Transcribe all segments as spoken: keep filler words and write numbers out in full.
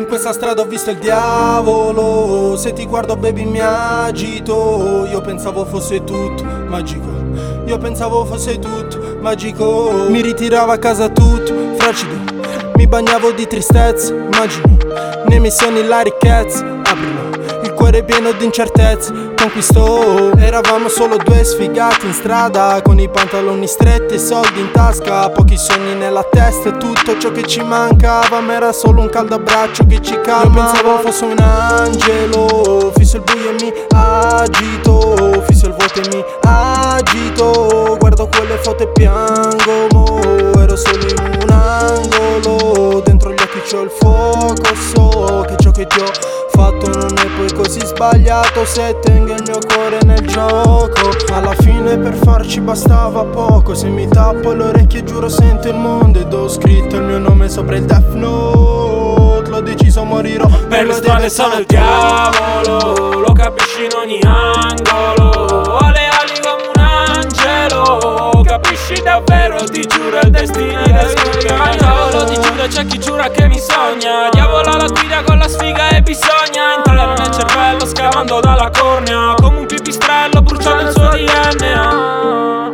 questa strada ho visto il diavolo, se ti guardo baby mi agito. Io pensavo fosse tutto magico, io pensavo fosse tutto magico. Mi ritiravo a casa tutto fracido, mi bagnavo di tristezza, immagino nei miei sogni la ricchezza. Aprilo, il cuore pieno di incertezze, conquistò. Eravamo solo due sfigati in strada, con i pantaloni stretti e soldi in tasca, pochi sogni nella testa e tutto ciò che ci mancava, ma era solo un caldo abbraccio che ci calma. Io pensavo fosse un angelo, fisso il buio e mi agito, fisso il vuoto e mi agito. Guardo quelle foto e piango, mo ero solo in un angolo, dentro gli occhi c'ho il fuoco, so che ciò che ti ho fatto non è poi così sbagliato se tengo il mio cuore nel gioco. Alla fine per farci bastava poco, se mi tappo le orecchie giuro sento il mondo, ed ho scritto il mio nome sopra il Death Note. L'ho deciso morirò per le strade sono il diavolo, lo capisci in ogni angolo, ho le ali come un angelo, capisci davvero, ti giuro il destino è diavolo, ti giuro c'è chi giura che mi sogna, diavolo alla guida con la sfiga e bisogna entrare nel cervello scavando dalla cornea, come un pipistrello bruciando il suo D N A.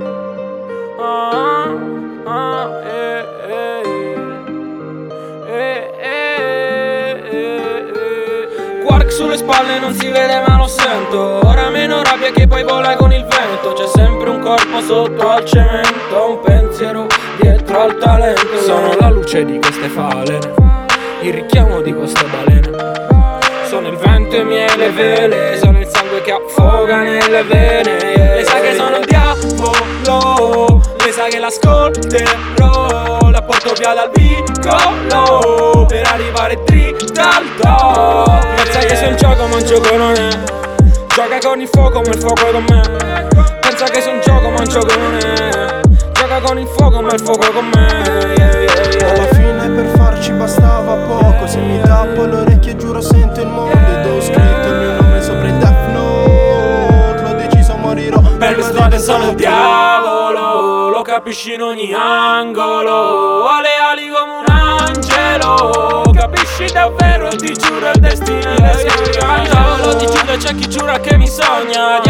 Ah, ah, eh, eh, eh, eh, eh, eh. Quark sulle spalle non si vede ma lo sento, ora meno rabbia che poi vola con il vento, c'è sempre un corpo sotto al cemento, un pensiero dietro al talento. Sono la luce di queste falene, il richiamo di queste balene, sono il vento e miele vele, sono il sangue che affoga nelle vene, yeah. Le sa che sono il diavolo, le sa che l'ascolterò, la porto via dal vicolo per arrivare dritta al top. Pensa che sia un gioco ma un gioco non è, gioca con il fuoco ma il fuoco è con me. Pensa che sia un gioco ma un gioco non è, gioca con il fuoco ma il fuoco è con me, yeah, yeah, yeah. Alla fine per farci bastava poco, se mi tappo le orecchie giuro sento il mondo, ed ho scritto il mio nome sopra il Death Note. L'ho deciso morirò per le strade sono il diavolo, lo capisci in ogni angolo, ho le ali come un angelo, capisci davvero, ti giuro il destino è diavolo, ti giuro c'è chi giura che mi sogna,